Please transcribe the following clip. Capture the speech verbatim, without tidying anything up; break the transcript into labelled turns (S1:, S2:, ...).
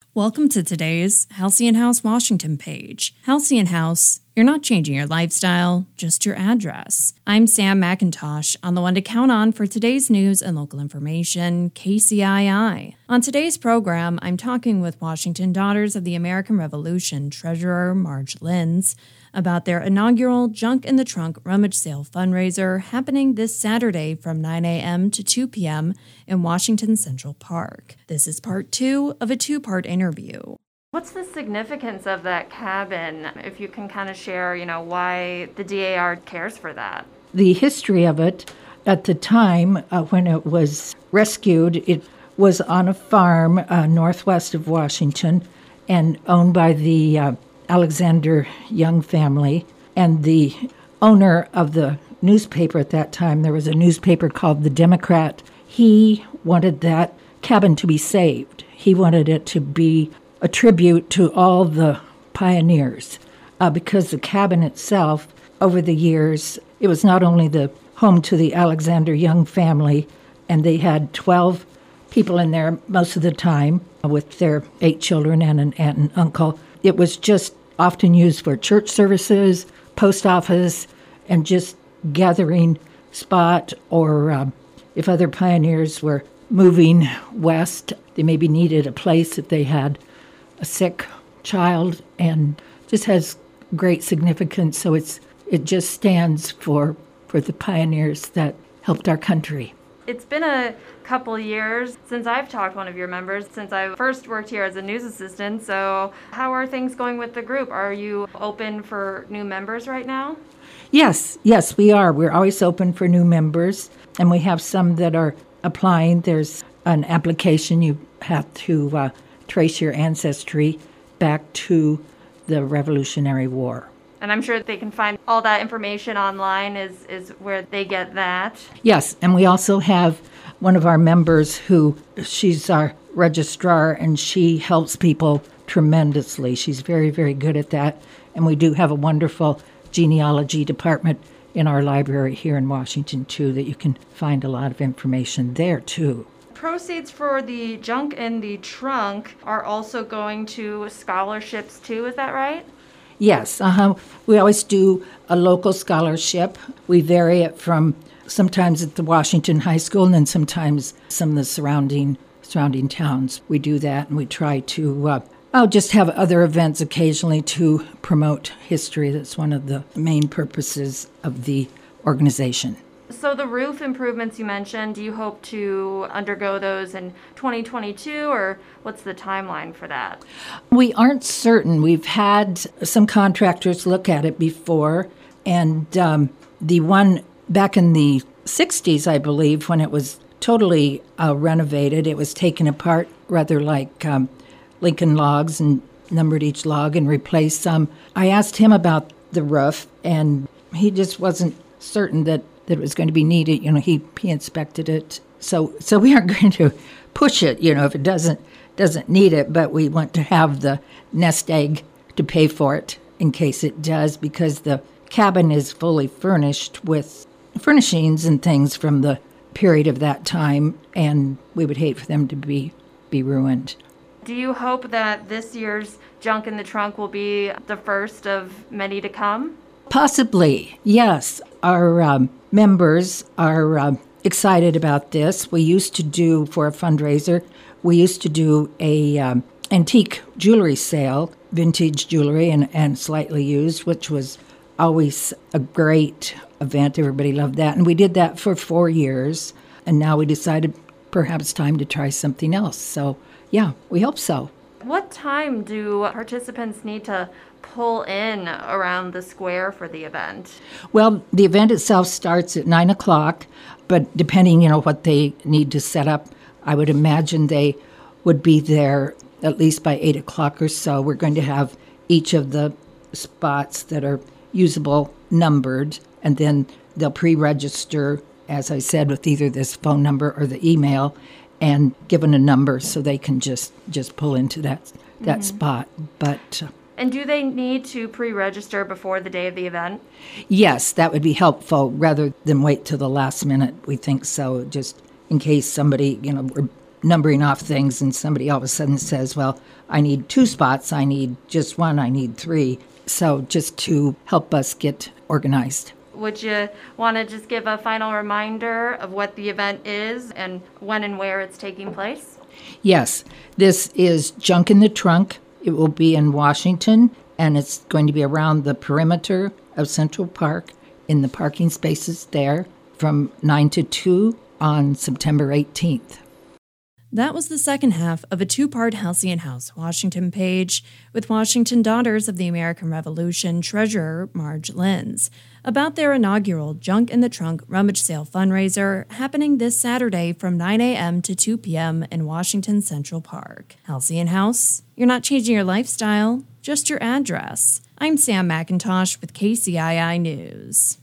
S1: Welcome to today's Halcyon House Washington page. Halcyon House, you're not changing your lifestyle, just your address. I'm Sam McIntosh, on the one to count on for today's news and local information, K C I I. On today's program, I'm talking with Washington Daughters of the American Revolution Treasurer Marge Linz about their inaugural Junk in the Trunk rummage sale fundraiser happening this Saturday from nine a.m. to two p.m. in Washington Central Park. This is part two of a two-part interview.
S2: What's the significance of that cabin? If you can kind of share, you know, why the D A R cares for that.
S3: The history of it, at the time uh, when it was rescued, it was on a farm uh, northwest of Washington and owned by the uh, Alexander Young family. And the owner of the newspaper at that time, there was a newspaper called The Democrat, he wanted that cabin to be saved. He wanted it to be a tribute to all the pioneers, uh, because the cabin itself, over the years, it was not only the home to the Alexander Young family, and they had twelve people in there most of the time with their eight children and an aunt and uncle. It was just often used for church services, post office, and just gathering spot, or um, if other pioneers were moving west, they maybe needed a place if they had a sick child, and just has great significance. So it's it just stands for for the pioneers that helped our country.
S2: It's been a couple years since I've talked to one of your members, since I first worked here as a news assistant. So how are things going with the group? Are you open for new members right now?
S3: Yes, yes, we are. We're always open for new members, and we have some that are applying. There's an application you have to uh, trace your ancestry back to the Revolutionary War.
S2: And I'm sure they can find all that information online is, is where they get that.
S3: Yes, and we also have one of our members who, she's our registrar, and she helps people tremendously. She's very, very good at that. And we do have a wonderful genealogy department in our library here in Washington, too, that you can find a lot of information there, too.
S2: Proceeds for the Junk in the Trunk are also going to scholarships, too, is that right?
S3: Yes, uh-huh. We always do a local scholarship. We vary it from sometimes at the Washington High School and then sometimes some of the surrounding surrounding towns. We do that, and we try to uh, oh, just have other events occasionally to promote history. That's one of the main purposes of the organization.
S2: So the roof improvements you mentioned, do you hope to undergo those in twenty twenty-two, or what's the timeline for that?
S3: We aren't certain. We've had some contractors look at it before, and um, the one back in the sixties, I believe, when it was totally uh, renovated, it was taken apart rather like um, Lincoln logs and numbered each log and replaced some. I asked him about the roof, and he just wasn't certain that that it was going to be needed. You know, he, he inspected it. So so we aren't going to push it, you know, if it doesn't doesn't need it, but we want to have the nest egg to pay for it in case it does, because the cabin is fully furnished with furnishings and things from the period of that time, and we would hate for them to be, be ruined.
S2: Do you hope that this year's Junk in the Trunk will be the first of many to come?
S3: Possibly, yes. Our um, members are um, excited about this. We used to do, for a fundraiser, we used to do a um, antique jewelry sale, vintage jewelry and, and slightly used, which was always a great event. Everybody loved that. And we did that for four years. And now we decided perhaps time to try something else. So, yeah, we hope so.
S2: What time do participants need to pull in around the square for the event?
S3: Well, the event itself starts at nine o'clock, but depending, you know, what they need to set up, I would imagine they would be there at least by eight o'clock or so. We're going to have each of the spots that are usable numbered, and then they'll pre-register, as I said, with either this phone number or the email, and given a number so they can just, just pull into that that mm-hmm. spot. But uh,
S2: and do they need to pre-register before the day of the event?
S3: Yes, that would be helpful rather than wait till the last minute. We think so, just in case somebody, you know, we're numbering off things and somebody all of a sudden says, well, I need two spots, I need just one, I need three. So just to help us get organized.
S2: Would you want to just give a final reminder of what the event is and when and where it's taking place?
S3: Yes, this is Junk in the Trunk. It will be in Washington, and it's going to be around the perimeter of Central Park in the parking spaces there from nine to two on September eighteenth.
S1: That was the second half of a two-part Halcyon House Washington page with Washington Daughters of the American Revolution treasurer Marge Linz about their inaugural Junk in the Trunk rummage sale fundraiser happening this Saturday from nine a.m. to two p.m. in Washington Central Park. Halcyon House, you're not changing your lifestyle, just your address. I'm Sam McIntosh with K C I I News.